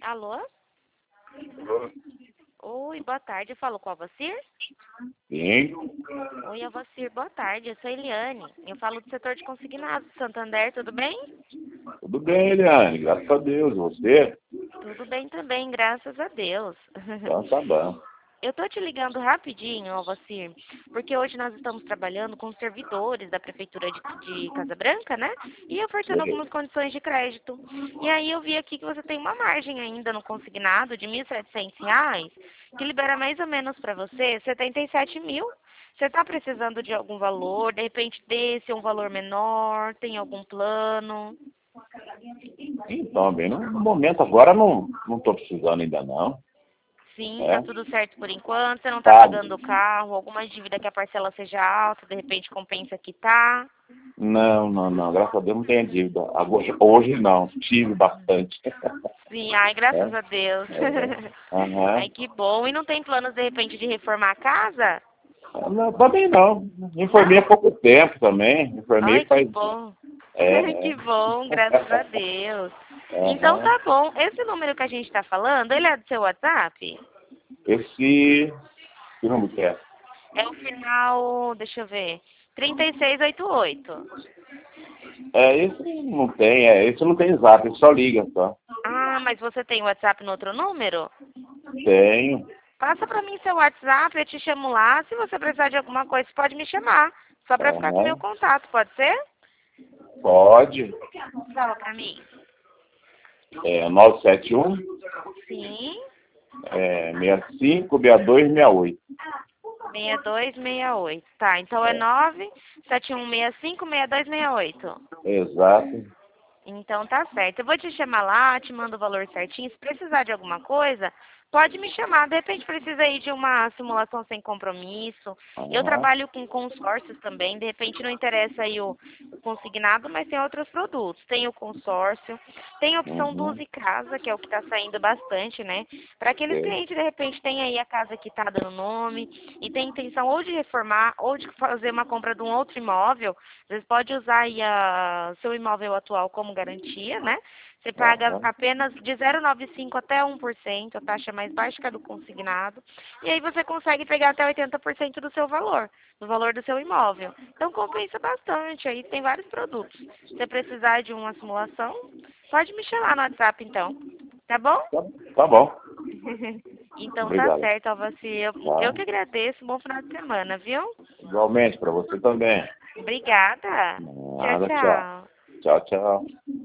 Alô? Oi, boa tarde. Eu falo com a Vacir? Sim, Oi, Avacir, boa tarde. Eu sou a Eliane. Eu falo do setor de consignados do Santander, tudo bem? tudo bem, Eliane, graças a Deus. Você? Tudo bem também, graças a Deus. Então tá bom. Eu tô te ligando rapidinho, Alvacir, porque hoje nós estamos trabalhando com servidores da Prefeitura de Casa Branca, né? E ofertando Sei. algumas condições de crédito. E aí eu vi aqui que você tem uma margem ainda no consignado de R$ 1.700, que libera mais ou menos para você 77 mil. Você está precisando de algum valor, de repente desse um valor menor, tem algum plano? Então, bem, no momento agora não tô precisando ainda não. Sim, tá É? tudo certo por enquanto. Você não tá Tá. pagando o carro, alguma dívida que a parcela seja alta, de repente compensa quitar. Não. Graças a Deus não tenho dívida. Agora, hoje não. Tive bastante. Sim, ai, graças É? a Deus. Aham. Ai, que bom. E não tem planos, de repente, de reformar a casa? Não, também não. Informei há Não? pouco tempo também. Ai, Informei que faz... bom. É, Que bom, graças a Deus. Então Aham. tá bom. Esse número que a gente tá falando, ele é do seu WhatsApp? Esse... Que número que é? É o final, deixa eu ver, 3688. Esse não tem zap, ele só liga só. Ah, mas você tem WhatsApp no outro número? Tenho. Passa pra mim seu WhatsApp, eu te chamo lá. Se você precisar de alguma coisa, você pode me chamar. Só pra ficar com meu Aham. contato, pode ser? Pode. Fala pra mim. É 971 Sim, 65 6268. 6268. Tá, então é É, 971656268. exato. Então tá certo. Eu vou te chamar lá, te mando o valor certinho. Se precisar de alguma coisa, pode me chamar. De repente precisa aí de uma simulação sem compromisso. Eu Aham. trabalho com consórcios também. De repente não interessa aí o consignado, mas tem outros produtos. Tem o consórcio, tem a opção do Uhum. Use Casa, que é o que está saindo bastante, né? Para aqueles Sei. clientes, de repente, tem aí a casa que está dando nome e tem intenção ou de reformar ou de fazer uma compra de um outro imóvel. Às vezes pode usar aí seu imóvel atual como garantia, né? Você paga Aham. apenas de 0,95 até 1%, a taxa mais baixa que a do consignado. E aí você consegue pegar até 80% do seu valor, do valor do seu imóvel. Então compensa bastante, aí tem vários produtos. Se você precisar de uma simulação, pode me chamar no WhatsApp então, tá bom? Tá, tá bom. Então tá Obrigado. certo, Alvaci. Eu Tá. que agradeço. Bom final de semana, viu? Igualmente para você também. Obrigada. Tchau, Nada, tchau. tchau. Tchau, tchau.